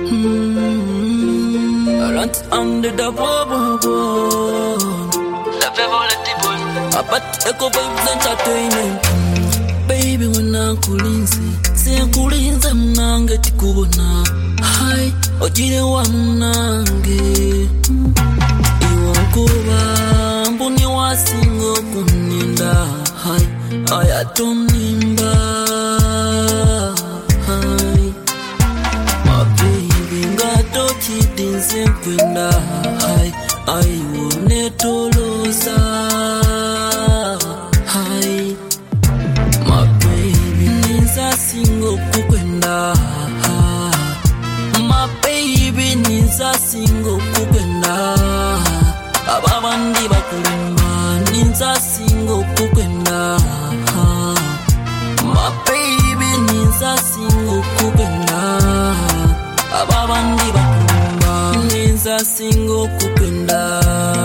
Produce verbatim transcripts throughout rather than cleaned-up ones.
Rant under the bubble. The favorite boy. But echo vibes entertainment. Baby, when I kulinzi, say kulinza mnange tikubona. Hai, ojire wa mnange. Iwa kuba, mbuni wa singo kuninda. Hai, ayatonimba. Hai, my baby, ngato chidinse kwenda. Hai, aiwone tolosa. Hai, my baby, ninza singo kukwenda. My baby, ninza singo kukwenda. Ababandi bakulimba, ninza singo kukwenda. My baby, ninza singo kukwenda. Ababandi bakulimba, ninza singo kukwenda.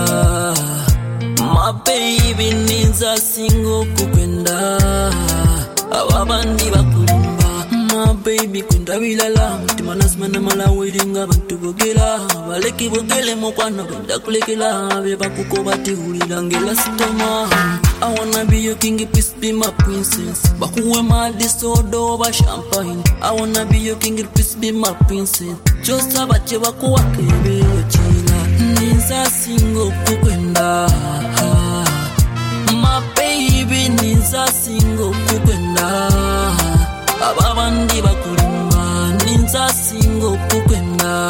My baby, ninza singo kukwenda. Ababandi bakulimba. My baby, kwenda bilala. Mutima nasima na mala weddinga bantu bogela. Baleki bogele mokwano kwenda kulekela. Beba kuko bati hulila ngela sitoma. I wanna be your king, please be my princess. Bakuwe my disorder over champagne. I wanna be your king, please be my princess. Just abache bakuwa kebe chila. Ninza singo kukwenda. My baby, ninza singo kukwenda. Ababandi bakulimba, ninza singo kukwenda.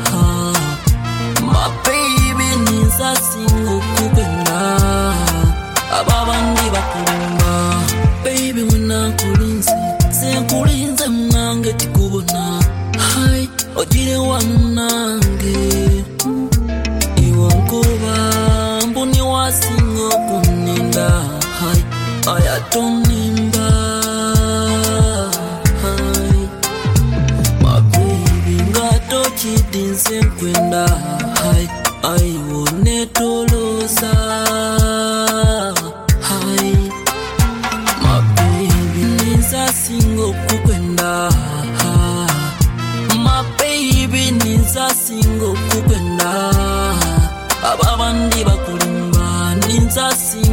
My baby, ninza singo kukwenda. Ababandi bakulimba. Baby, wena kulinzi, se kulinze mnange tikubona. Hai, ojire wa mnange. Iwa nkuba, mbuni wa singo kuninda. Hai, ayatonimba. Hai, my baby, ngato chidinse kwenda. Hai, aiwone tolosa. Hai, my baby, ninza singo kukwenda. My baby, ninza singo kukwenda. Ababandi bakulimba, ninza singo